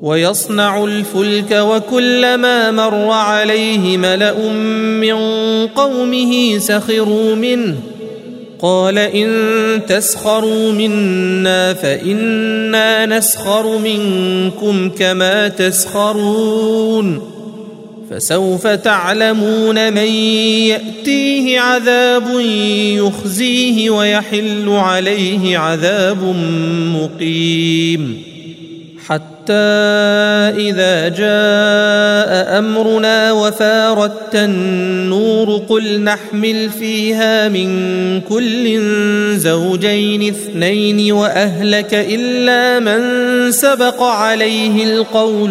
ويصنع الفلك وكلما مر عليه ملأ من قومه سخروا منه قال إن تسخروا منا فإنا نسخر منكم كما تسخرون فسوف تعلمون من يأتيه عذاب يخزيه ويحل عليه عذاب مقيم حتى إذا جاء أمرنا وفارت النور قل نحمل فيها من كل زوجين اثنين وأهلك إلا من سبق عليه القول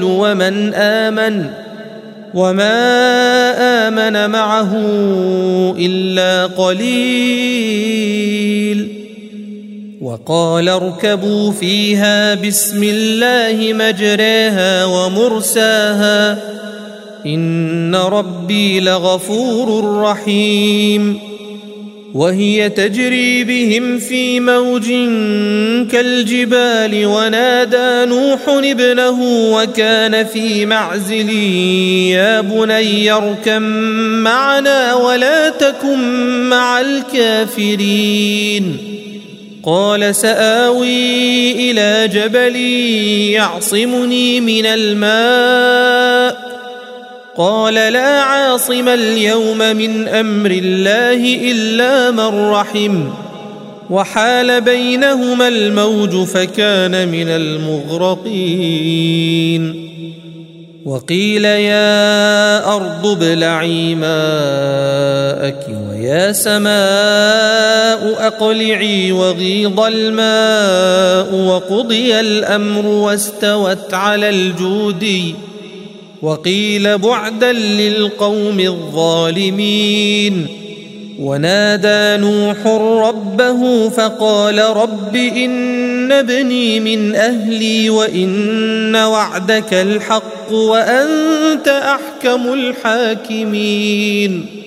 وما آمن معه إلا قليل وقال اركبوا فيها بسم الله مجريها ومرساها إن ربي لغفور رحيم وهي تجري بهم في موج كالجبال ونادى نوح ابنه وكان في معزل يا بني اركب معنا ولا تكن مع الكافرين قال سآوي إلى جبل يعصمني من الماء قال لا عاصم اليوم من أمر الله إلا من رحم وحال بينهما الموج فكان من المغرقين وقيل يا أرض ابلعي ماءك ويا سماء أقلعي وغيض الماء وقضي الأمر واستوت على الجودي وقيل بعدا للقوم الظالمين ونادى نوح ربه فقال رب إن ابني من أهلي وإن وعدك الحق وأنت أحكم الحاكمين